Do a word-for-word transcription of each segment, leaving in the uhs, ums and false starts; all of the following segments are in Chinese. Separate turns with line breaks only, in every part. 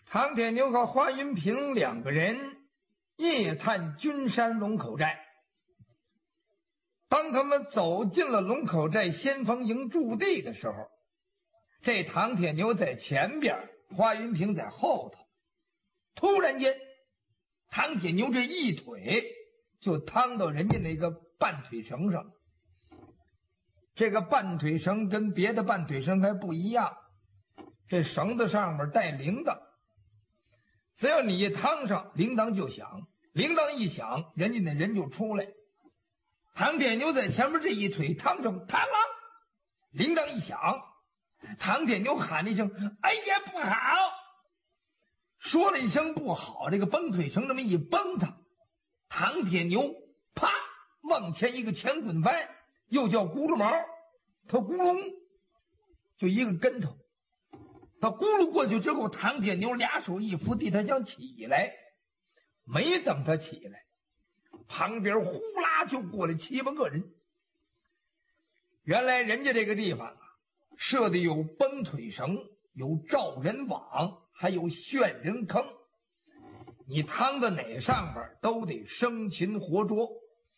唐铁牛和华云平两个人夜探君山龙口寨。当他们走进了龙口寨先锋营驻地的时候，这唐铁牛在前边，华云平在后头。突然间，唐铁牛这一腿就趟到人家那个半腿绳上。这个半腿绳跟别的半腿绳还不一样，这绳子上面带铃铛，只要你一趟上，铃铛就响，铃铛一响，人家那人就出来。唐铁牛在前面这一腿趟上，嘡啷，铃铛一响，唐铁牛喊了一声：“哎呀，不好！”说了一声不好，这个绷腿绳这么一绷他，唐铁牛啪往前一个前滚翻，又叫咕噜毛，他咕噜就一个跟头。他咕噜过去之后，唐铁牛俩手一扶地，他想起来，没等他起来，旁边呼啦就过来七八个人。原来人家这个地方啊，设的有绷腿绳，有罩人网，还有炫人坑，你趟到哪上边都得生擒活捉。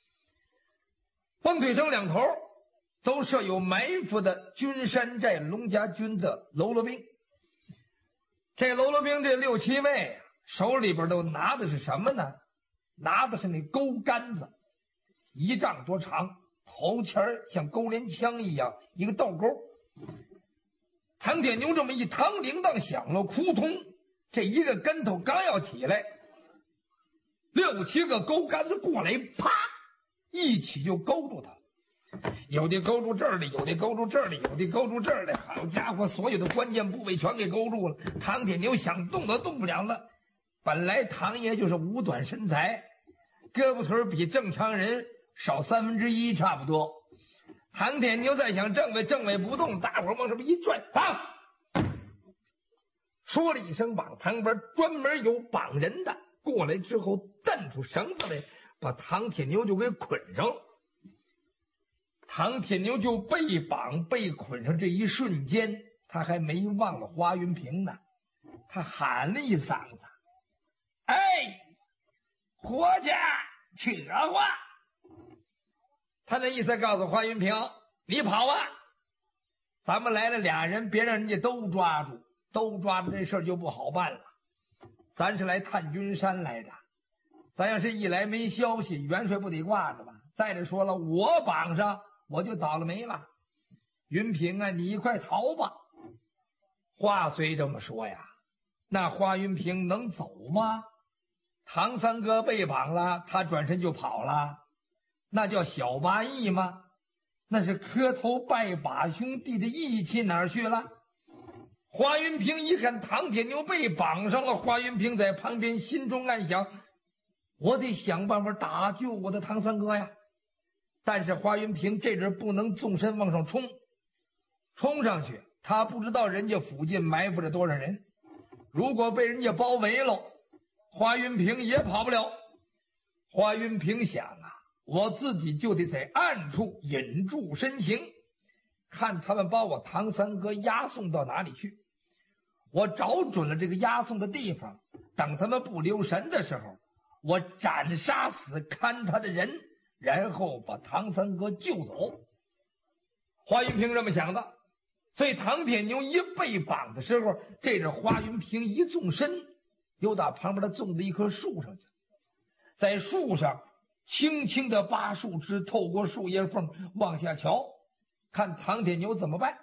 绷腿绳两头都设有埋伏的军山寨龙家军的喽啰兵。这喽啰兵这六七位啊，手里边都拿的是什么呢？拿的是那钩杆子，一丈多长，头前像钩镰枪一样一个倒钩。唐铁牛这么一趟，铃铛响了，扑通，这一个跟头刚要起来，六七个钩杆子过来，啪一起就勾住他，有的勾住这儿的，有的勾住这儿的，有的勾住这儿的，好家伙，所有的关键部位全给勾住了。唐铁牛想动都动不了了。本来唐爷就是五短身材，胳膊腿比正常人少三分之一差不多。唐铁牛在想正位，正位不动，大伙往上面一拽，绑！说了一声绑，旁边专门有绑人的过来之后，蹬出绳子来，把唐铁牛就给捆上。唐铁牛就被绑被捆上这一瞬间，他还没忘了华云平呢，他喊了一嗓子：“哎，活家扯话！”他那意思告诉华云平，你跑啊，咱们来了俩人，别让人家都抓住，都抓住这事儿就不好办了。咱是来探君山来的，咱要是一来没消息，元帅不得挂着吧？再者说了，我绑上我就倒了霉了。云平啊，你快逃吧。话虽这么说呀，那华云平能走吗？唐三哥被绑了，他转身就跑了，那叫小八义吗？那是磕头拜把兄弟的义气哪儿去了？华云平一看唐铁牛被绑上了，华云平在旁边心中暗想，我得想办法打救我的唐三哥呀。但是华云平这阵不能纵身往上冲，冲上去他不知道人家附近埋伏着多少人，如果被人家包围了，华云平也跑不了。华云平想啊，我自己就得在暗处隐住身形，看他们把我唐三哥押送到哪里去。我找准了这个押送的地方，等他们不留神的时候，我斩杀死看他的人，然后把唐三哥救走。华云平这么想的，所以唐铁牛一被绑的时候，这是华云平一纵身，又打旁边的纵到一棵树上去，在树上轻轻的拔树枝，透过树叶缝往下瞧，看唐铁牛怎么办。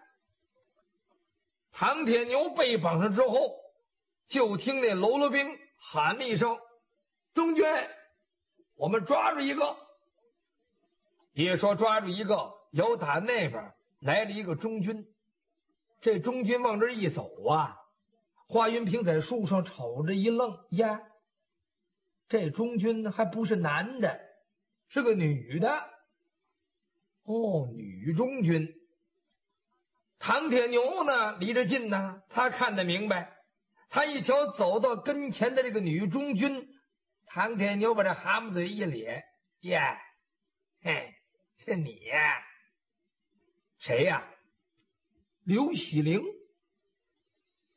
唐铁牛被绑上之后，就听那喽啰兵喊了一声：“中军，我们抓住一个！”一说抓住一个，有打那边来了一个中军。这中军往这一走啊，华云平在树上瞅着一愣，呀，这中军还不是男的，是个女的。哦，女中军。唐铁牛呢，离着近呢，他看得明白。他一瞧走到跟前的这个女中军，唐铁牛把这蛤蟆嘴一咧，呀，嘿，是你呀？谁呀？刘喜龄。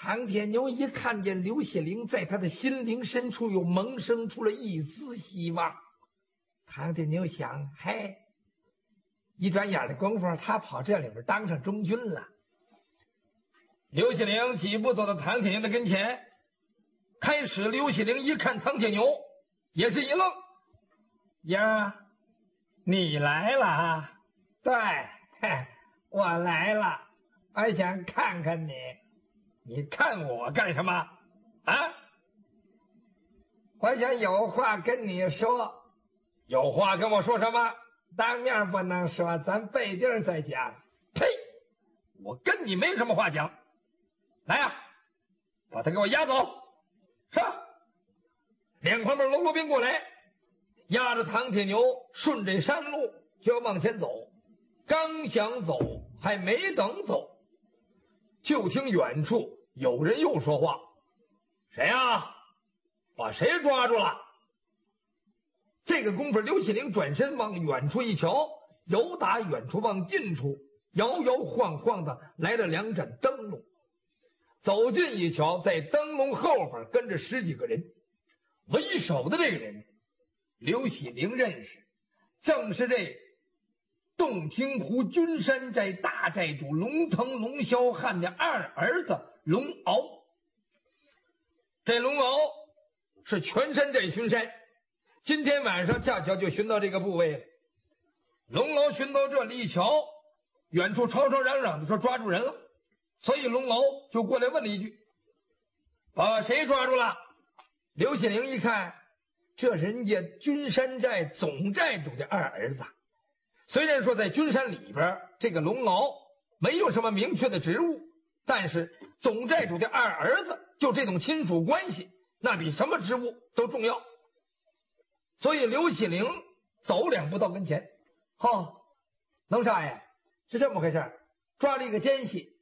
唐铁牛一看见刘喜灵，在他的心灵深处又萌生出了一丝希望。唐铁牛想，嘿，一转眼的功夫，他跑这里边当上中军了。刘喜灵几步走到唐铁牛的跟前，开始刘喜灵一看唐铁牛，也是一愣，呀，你来了啊？对，嘿，我来了，我想看看你。你看我干什么啊？我想有话跟你说。有话跟我说什么？当面不能说，咱背地儿再讲。呸！我跟你没什么话讲。来呀、啊，把他给我押走。上！两旁边喽啰兵过来，押着唐铁牛顺着山路就要往前走。刚想走，还没等走，就听远处有人又说话：“谁呀？把谁抓住了？”这个功夫，刘喜灵转身往远处一瞧，由打远处往近处，摇摇晃晃的来了两盏灯笼。走近一瞧，在灯笼后边跟着十几个人。为首的这个人，刘喜灵认识，正是这洞庭湖君山寨大寨主龙腾龙霄汉的二儿子龙敖。这龙敖是全山寨巡山，今天晚上恰巧就巡到这个部位了。龙敖巡到这里一瞧，远处吵吵嚷嚷的说抓住人了，所以龙敖就过来问了一句：“把谁抓住了？”刘喜灵一看，这是人家君山寨总寨主的二儿子。虽然说在君山里边，这个龙敖没有什么明确的职务，但是总寨主的二儿子就这种亲属关系，那比什么职务都重要。所以刘喜灵走两步到跟前：“哦，龙少爷，是这么回事，抓了一个奸细。”“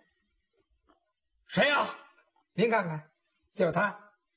谁呀、啊？”“您看看，就是他。”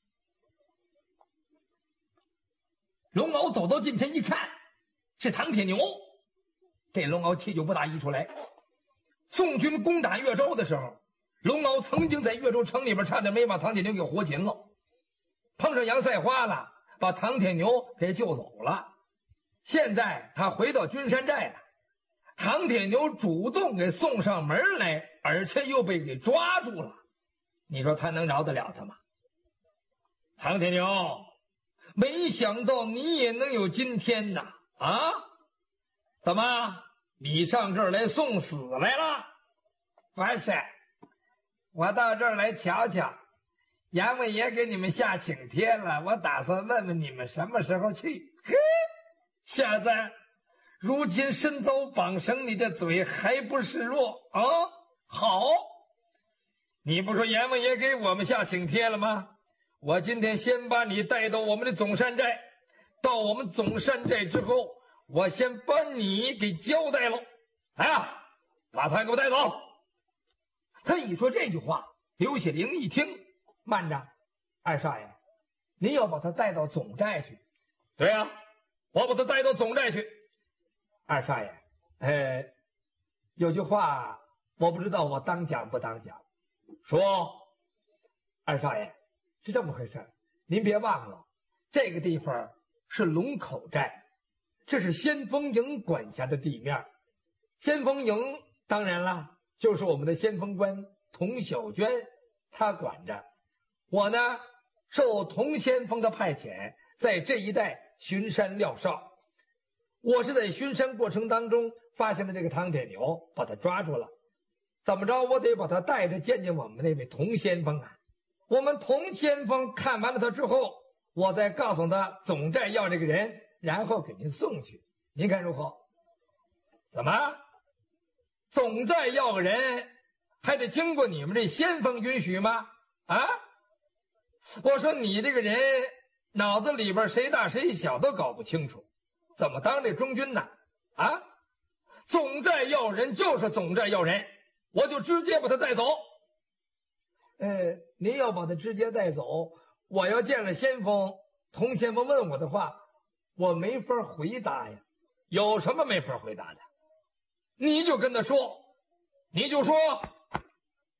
龙敖走到近前一看，是唐铁牛。这龙敖气就不大一出来。宋军攻打越州的时候，龙敖曾经在越州城里边差点没把唐铁牛给活擒了，碰上杨赛花了，把唐铁牛给救走了。现在他回到君山寨了，唐铁牛主动给送上门来，而且又被给抓住了。你说他能饶得了他吗？唐铁牛，没想到你也能有今天呐！啊，怎么你上这儿来送死来了？不是，我到这儿来瞧瞧，阎王爷给你们下请帖了，我打算问问你们什么时候去。嘿，小子，如今身遭绑绳，你这嘴还不示弱啊？好，你不说阎王爷给我们下请帖了吗？我今天先把你带到我们的总山寨，到我们总山寨之后，我先把你给交代了。来啊，把他给我带走。他一说这句话，刘喜灵一听，慢着，二少爷，您要把他带到总寨去？对呀、啊，我把他带到总寨去。二少爷，呃，有句话我不知道我当讲不当讲。说。二少爷，是这么回事，您别忘了，这个地方是龙口寨，这是先锋营管辖的地面。先锋营当然了，就是我们的先锋官童小娟她管着。我呢，受童先锋的派遣，在这一带巡山廖哨。我是在巡山过程当中发现了这个唐铁牛，把他抓住了。怎么着，我得把他带着见见我们那位童先锋啊。我们童先锋看完了他之后，我再告诉他总寨要这个人，然后给您送去，您看如何？怎么总寨要个人还得经过你们这先锋允许吗？啊，我说你这个人脑子里边谁大谁小都搞不清楚，怎么当这中军呢？啊，总寨要人就是总寨要人，我就直接把他带走。呃，您要把他直接带走，我要见了先锋，童先锋问我的话，我没法回答呀。有什么没法回答的？你就跟他说，你就说，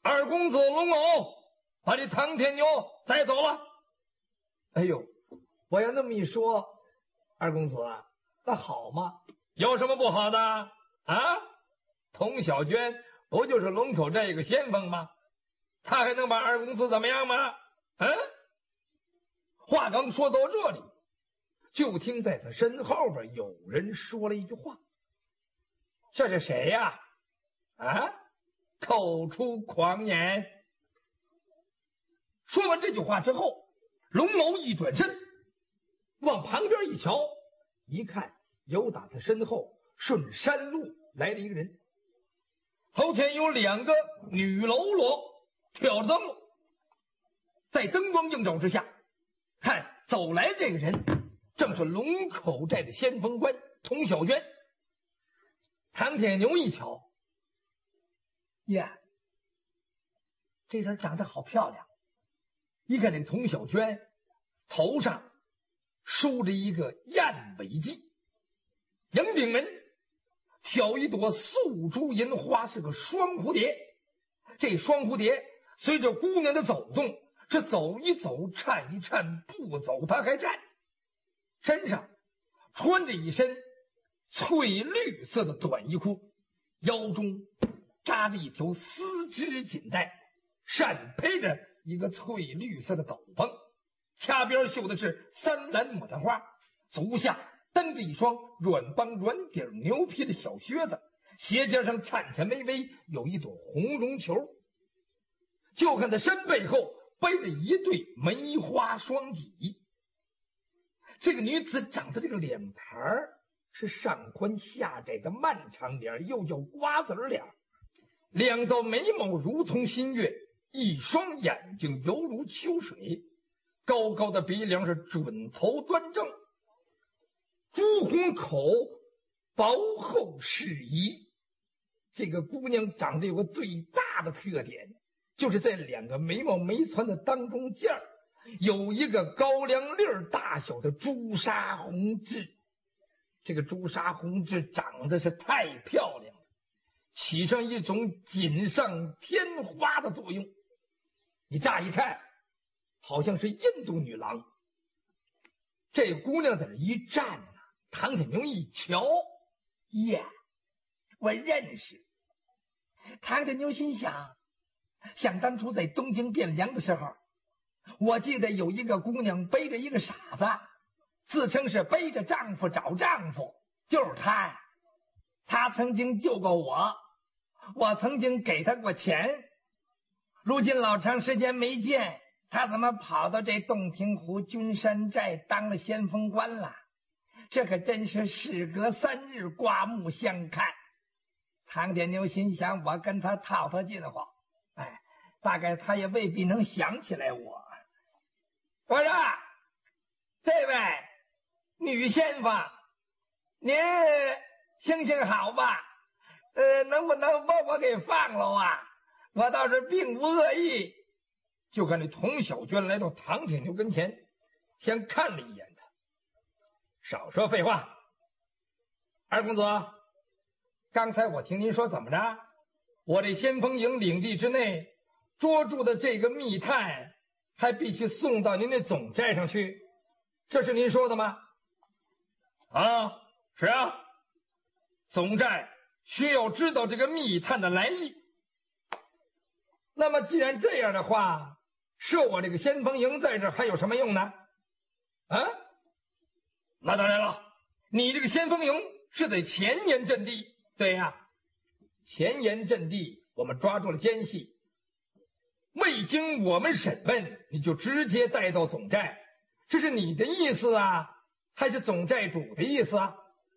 二公子龙某把这唐天牛带走了。哎呦，我要那么一说，二公子那好吗？有什么不好的啊？童小娟不就是龙口寨一个先锋吗？他还能把二公子怎么样吗？嗯、啊，话刚说到这里，就听在他身后边有人说了一句话：“这是谁呀？啊，口出狂言！”说完这句话之后，龙某一转身，往旁边一瞧，一看有打他身后顺山路来了一个人，头前有两个女喽啰挑着灯笼，在灯光映照之下，看走来这个人正是龙口寨的先锋官童小娟。唐铁牛一瞧，呀，这人长得好漂亮。一看这个童小娟头上梳着一个燕尾髻，迎顶门挑一朵素珠银花，是个双蝴蝶。这双蝴蝶随着姑娘的走动，是走一走，颤一颤，不走他还站。身上穿着一身翠绿色的短衣裤，腰中扎着一条丝织锦带，闪配着一个翠绿色的斗篷，掐边绣的是三蓝牡丹花，足下蹬着一双软帮软底牛皮的小靴子，鞋尖上颤颤巍巍有一朵红绒球。就看他身背后背着一对梅花双髻。这个女子长得这个脸盘是上宽下窄的漫长脸，又叫瓜子脸，两道眉毛如同新月，一双眼睛犹如秋水，高高的鼻梁是准头端正，朱红口，薄厚适宜。这个姑娘长得有个最大的特点，就是在两个眉毛眉窜的当中间有一个高粱粒大小的朱砂红痣。这个朱砂红痣长得是太漂亮了，起上一种锦上添花的作用。你乍一看好像是印度女郎。这姑娘在这一站啊，唐铁牛一瞧，耶，我认识。唐铁牛心想，想当初在东京汴梁的时候，我记得有一个姑娘背着一个傻子，自称是背着丈夫找丈夫，就是她呀。她曾经救过我，我曾经给她过钱。如今老长时间没见，她怎么跑到这洞庭湖君山寨当了先锋官了？这可真是事隔三日，刮目相看。唐铁牛心想，我跟他套套近乎，哎，大概他也未必能想起来我。我说，这位女先锋，您行行好吧，呃，能不能把我给放了啊？我倒是并无恶意。就看这童小娟来到唐铁牛跟前，先看了一眼他，少说废话。二公子，刚才我听您说怎么着？我这先锋营领地之内捉住的这个密探，还必须送到您的总寨上去，这是您说的吗？啊，是啊，总寨需要知道这个密探的来历。那么既然这样的话，设我这个先锋营在这还有什么用呢？啊，那当然了，你这个先锋营是在前沿阵地。对呀、啊，前沿阵地我们抓住了奸细，未经我们审问，你就直接带到总寨，这是你的意思啊，还是总寨主的意思啊？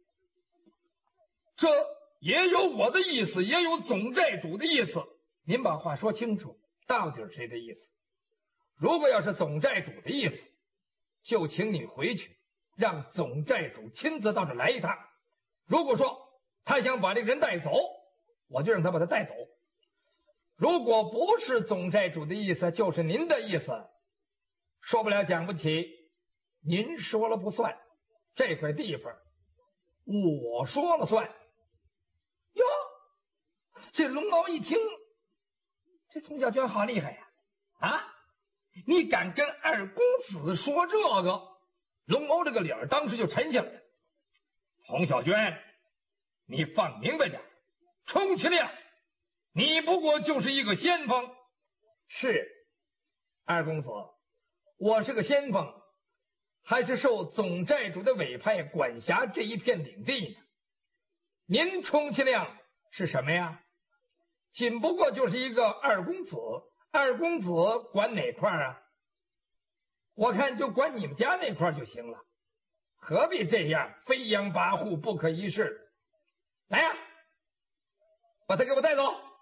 这也有我的意思，也有总寨主的意思，您把话说清楚，到底是谁的意思？如果要是总寨主的意思，就请你回去，让总寨主亲自到这来一趟。如果说他想把这个人带走，我就让他把他带走。如果不是总寨主的意思，就是您的意思，说不了讲不起，您说了不算，这块地方我说了算。哟，这龙毛一听， 这童小娟好厉害呀！啊，你敢跟二公子说这个？龙某这个脸当时就沉下来了。童小娟，你放明白点，充其量你不过就是一个先锋。是，二公子，我是个先锋，还是受总寨主的委派管辖这一片领地呢。您充其量是什么呀？仅不过就是一个二公子，二公子管哪块啊？我看就管你们家那块就行了，何必这样飞扬跋扈，不可一世？来呀，把他给我带走，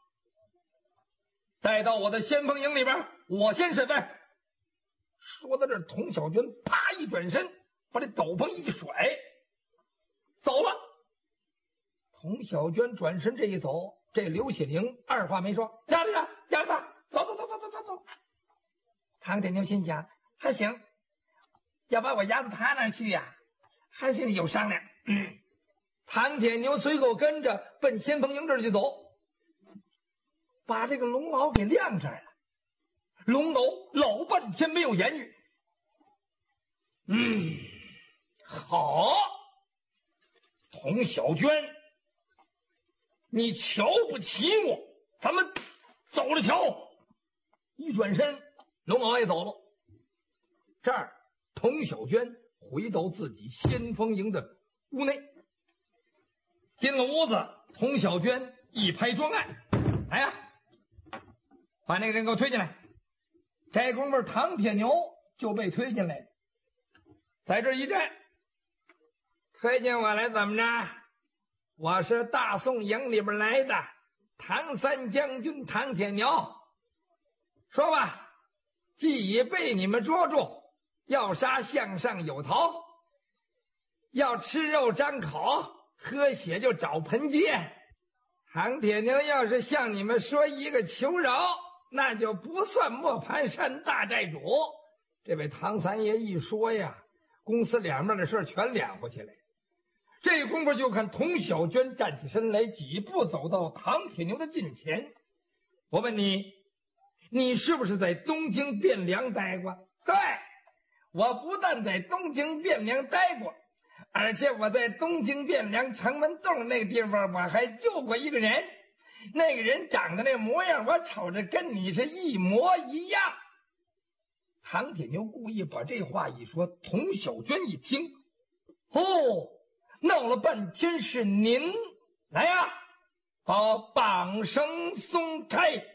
带到我的先锋营里边，我先审问。说到这儿，童小娟啪一转身，把这斗篷一甩，走了。童小娟转身这一走，这刘喜灵二话没说，压着他，压着他，走走走走走走走。唐铁牛心想，还行，要把我押到他那儿去呀，还是有商量。嗯，唐铁牛随后跟着奔先锋营这儿就走，把这个龙敖给晾这儿了。龙楼老半天没有言语。嗯，好，童小娟，你瞧不起我，咱们走着瞧。一转身，龙敖也走了。这儿，童小娟回到自己先锋营的屋内，进了屋子，童小娟一拍桌案：“来呀，把那个人给我推进来。”这功夫，唐铁牛就被推进来，在这一站，推进我来怎么着？我是大宋营里边来的唐三将军唐铁牛，说吧，既已被你们捉住，要杀项上有头，要吃肉张口，喝血就找盆接。唐铁牛要是向你们说一个求饶，那就不算磨盘山大寨主。这位唐三爷一说呀，公司两面的事全两乎起来。这功夫就看童小娟站起身来，几步走到唐铁牛的近前。我问你，你是不是在东京汴梁待过？对，我不但在东京汴梁待过，而且我在东京汴梁城门洞那个地方我还救过一个人。那个人长得那模样，我瞅着跟你是一模一样。唐铁牛故意把这话一说，童小娟一听，哦，闹了半天是您，来呀，把绑绳松开。